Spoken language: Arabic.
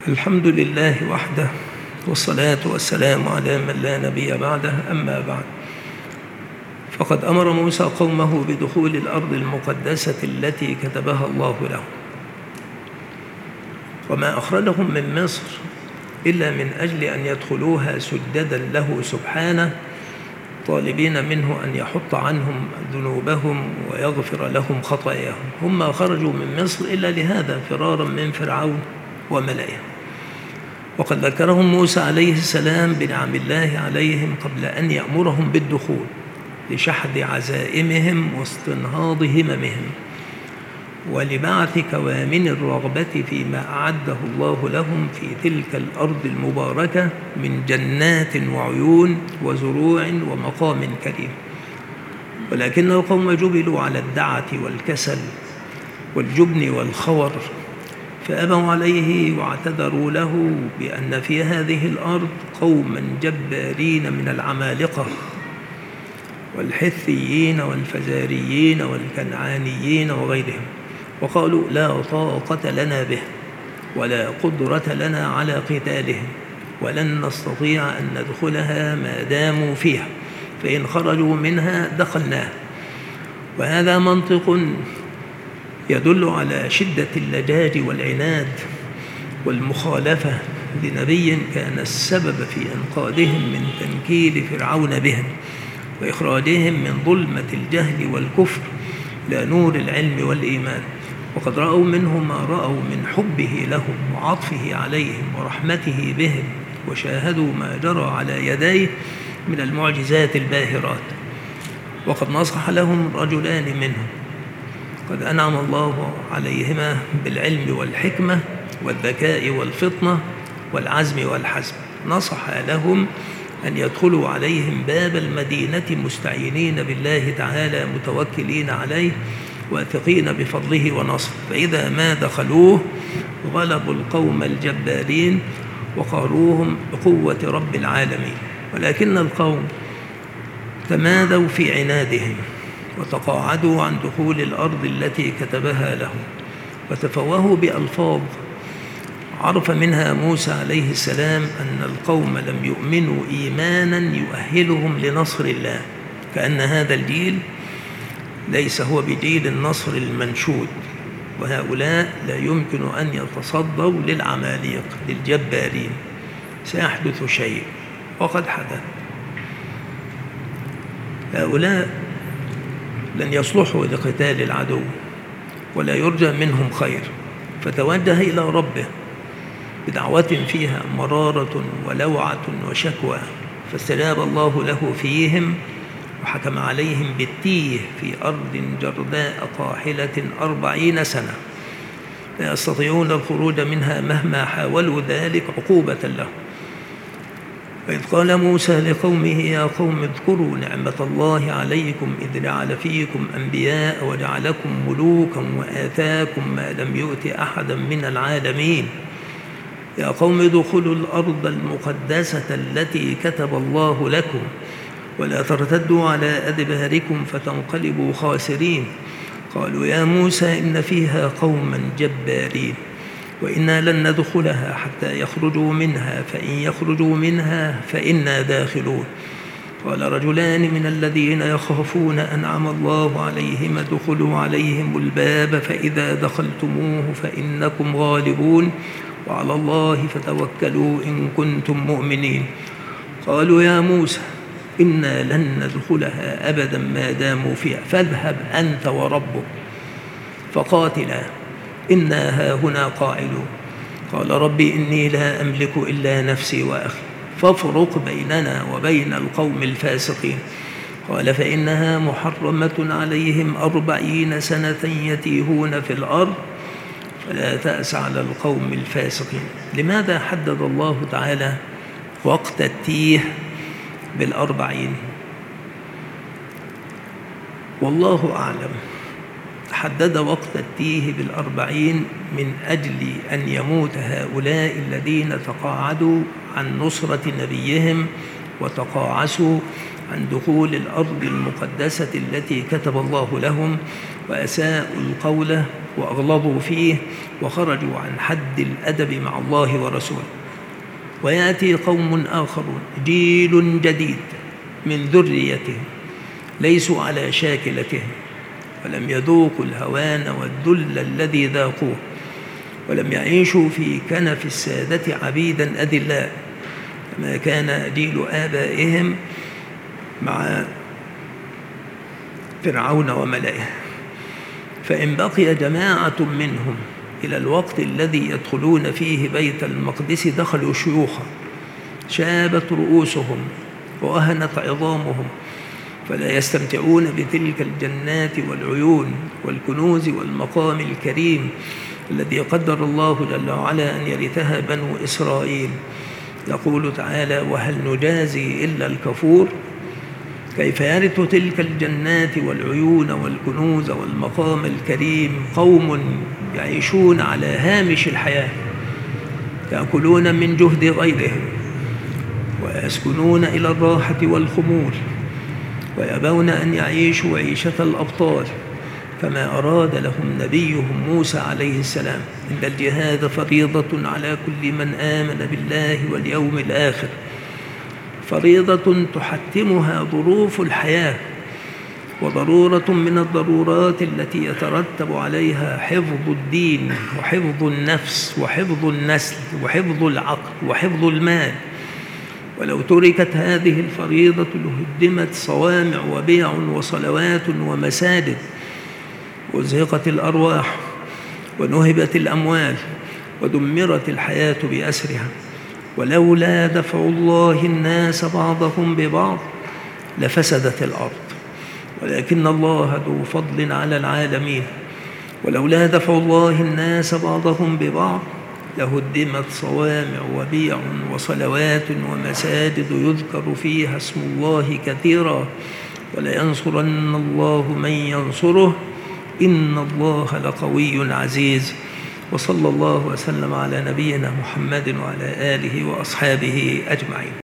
الحمد لله وحده، والصلاة والسلام على من لا نبي بعده. أما بعد، فقد أمر موسى قومه بدخول الأرض المقدسة التي كتبها الله لهم، وما أخرجهم من مصر إلا من أجل أن يدخلوها سجدا له سبحانه، طالبين منه أن يحط عنهم ذنوبهم ويغفر لهم خطاياهم. هم ما خرجوا من مصر إلا لهذا، فرارا من فرعون وملئه. وقد ذكرهم موسى عليه السلام بنعم الله عليهم قبل أن يأمرهم بالدخول، لشحذ عزائمهم واستنهاض هممهم، ولبعث كوامن الرغبة فيما أعده الله لهم في تلك الأرض المباركة من جنات وعيون وزروع ومقام كريم. ولكن القوم جبلوا على الدعة والكسل والجبن والخور، فأبوا عليه واعتذروا له بأن في هذه الأرض قوما جبارين من العمالقة والحثيين والفزاريين والكنعانيين وغيرهم، وقالوا لا طاقة لنا به ولا قدرة لنا على قتالهم، ولن نستطيع أن ندخلها ما داموا فيها، فإن خرجوا منها دخلناها. وهذا منطق يدل على شدة اللجاج والعناد والمخالفة لنبي كان السبب في إنقاذهم من تنكيل فرعون بهم وإخراجهم من ظلمة الجهل والكفر إلى نور العلم والإيمان. وقد رأوا منه ما رأوا من حبه لهم وعطفه عليهم ورحمته بهم، وشاهدوا ما جرى على يديه من المعجزات الباهرات. وقد نصح لهم رجلان منهم قد أنعم الله عليهما بالعلم والحكمة والذكاء والفطنة والعزم والحزم، نصح لهم أن يدخلوا عليهم باب المدينة مستعينين بالله تعالى متوكلين عليه واثقين بفضله ونصره، فإذا ما دخلوه غلبوا القوم الجبارين وقهروهم بقوة رب العالمين. ولكن القوم تمادوا في عنادهم وتقاعدوا عن دخول الأرض التي كتبها لهم، وتفوهوا بألفاظ عرف منها موسى عليه السلام أن القوم لم يؤمنوا إيمانا يؤهلهم لنصر الله، كأن هذا الجيل ليس هو بجيل النصر المنشود، وهؤلاء لا يمكن أن يتصدوا للعماليق للجبارين، سيحدث شيء. وقد حدث. هؤلاء لن يصلحوا لقتال العدو ولا يرجى منهم خير، فتوجه إلى ربه بدعوة فيها مرارة ولوعة وشكوى، فاستجاب الله له فيهم وحكم عليهم بالتيه في أرض جرداء قاحلة 40 سنة، لا يستطيعون الخروج منها مهما حاولوا ذلك عقوبة لهم. وإذ قال موسى لقومه يا قوم اذكروا نعمة الله عليكم إذ جعل فيكم أنبياء وجعلكم ملوكا وآتاكم ما لم يؤت أحدا من العالمين. يا قوم ادخلوا الأرض المقدسة التي كتب الله لكم ولا ترتدوا على أدباركم فتنقلبوا خاسرين. قالوا يا موسى إن فيها قوما جبارين وإنا لن ندخلها حتى يخرجوا منها، فإن يخرجوا منها فإنا داخلون. قال رجلان من الذين يخافون أنعم الله عليهم ادخلوا عليهم الباب فإذا دخلتموه فإنكم غالبون وعلى الله فتوكلوا إن كنتم مؤمنين. قالوا يا موسى إنا لن ندخلها أبدا ما داموا فيها، فاذهب أنت وربك فقاتلا إنا هاهنا قاعدون. قال ربي إني لا أملك إلا نفسي وأخي فافرق بيننا وبين القوم الفاسقين. قال فإنها محرمة عليهم 40 سنة يتيهون في الأرض فلا تأس على القوم الفاسقين. لماذا حدد الله تعالى وقت التيه ب40؟ والله أعلم. حدد وقت التيه ب40 من أجل أن يموت هؤلاء الذين تقاعدوا عن نصرة نبيهم وتقاعسوا عن دخول الأرض المقدسة التي كتب الله لهم، وأساءوا القول وأغلظوا فيه وخرجوا عن حد الأدب مع الله ورسوله. ويأتي قوم آخرون جيل جديد من ذريتهم ليسوا على شاكلتهم، ولم يذوقوا الهوان والذل الذي ذاقوه، ولم يعيشوا في كنف السادة عبيدا أذلاء كما كان جيل آبائهم مع فرعون وملئه. فإن بقي جماعة منهم إلى الوقت الذي يدخلون فيه بيت المقدس دخلوا شيوخا شابت رؤوسهم وأهنت عظامهم، فلا يستمتعون بتلك الجنات والعيون والكنوز والمقام الكريم الذي قدر الله جل وعلا أن يرثها بنو إسرائيل. يقول تعالى: وهل نجازي إلا الكفور؟ كيف يرث تلك الجنات والعيون والكنوز والمقام الكريم قوم يعيشون على هامش الحياة، يأكلون من جهد غيرهم ويسكنون إلى الراحة والخمول، ويأبون أن يعيشوا عيشة الأبطال كما أراد لهم نبيهم موسى عليه السلام. إن الجهاد فريضة على كل من آمن بالله واليوم الآخر، فريضة تحتمها ظروف الحياة، وضرورة من الضرورات التي يترتب عليها حفظ الدين وحفظ النفس وحفظ النسل وحفظ العقل وحفظ المال. ولو تركت هذه الفريضة لهدمت صوامع وبيع وصلوات ومساجد، وازهقت الأرواح ونهبت الأموال ودمرت الحياة بأسرها. ولولا دفع الله الناس بعضهم ببعض لفسدت الأرض، ولكن الله ذو فضل على العالمين. ولولا دفع الله الناس بعضهم ببعض لهدمت صوامع وبيع وصلوات ومساجد يذكر فيها اسم الله كثيرا، ولينصرن الله من ينصره، إن الله لقوي عزيز. وصلى الله وسلم على نبينا محمد وعلى آله وأصحابه أجمعين.